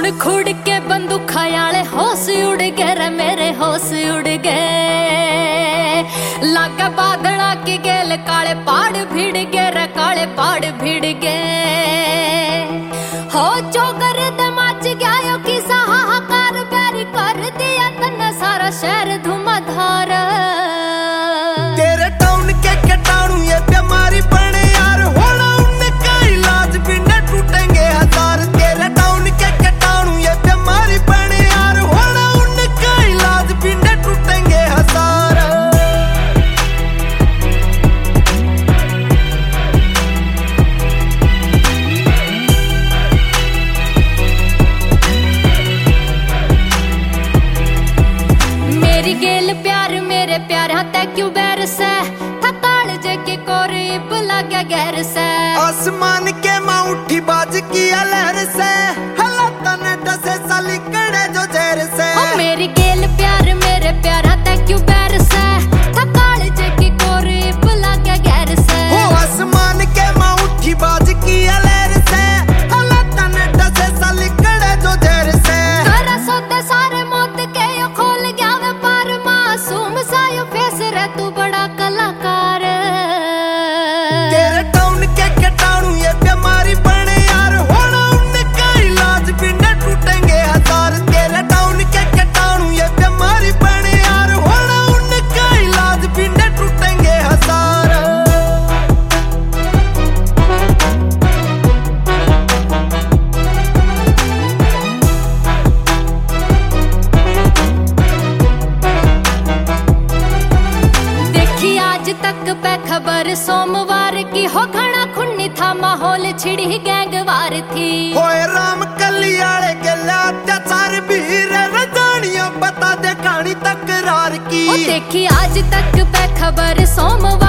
खुड़ खुड़ के बंदूक आले होश उड़ गए रे मेरे होश उड़ गए। लागे बादड़ा की गेल काले पहाड़ भिड़ गए रे काले पहाड़ भिड़ गए। हो चौकर दे मच गया कि हाहाकार बैरी कर दिया तन्ने सारा शहर धुआंधार। तेरे टाउन के कटाणू ये बीमारी बने यार, होना उनका इलाज भी न टूटेंगे हजार। तेरे टाउन के कटाणू ये बीमारी बने यार, होना उनका इलाज भी न टूटेंगे हजार। मेरी गेल प्यार मेरे प्यार हाथे क्यों बैर से, थकाल जगे कोरीब लगे गैर से। आसमान के माँ उठी बाज की लहर से, हालात ने डसे साली कड़े जो जहर से। मेरी गेल प्यार मेरे प्यार हाथे क्यों बैर से, थकाल जगे कोरीब लगे गैर से। आसमान के माँ उठी बाज की लहर से, हालात ने डसे साली कड़े जो जहर से। तेरा सौदे सारे मौत के यो खोल गया वे पार, मासूम सा यो फेस रे तू बड़ा कलाकार। तेरे टाउन के कटाणू ये बीमारी बने यार, होना उनका इलाज भी न टूटेंगे हजार। तेरे टाउन के कटाणू ये बीमारी बने यार, होना उनका इलाज भी न टूटेंगे हजार। देखी आज तक पे खबर सोमवार की, हो घना खुन्नी था माहौल छिड़ी गैंगवार थी। होए राम कलियाले के अत्याचार भी रजानियां बता दे कहानी तकरार की। देखी आज तक पे खबर सोमवार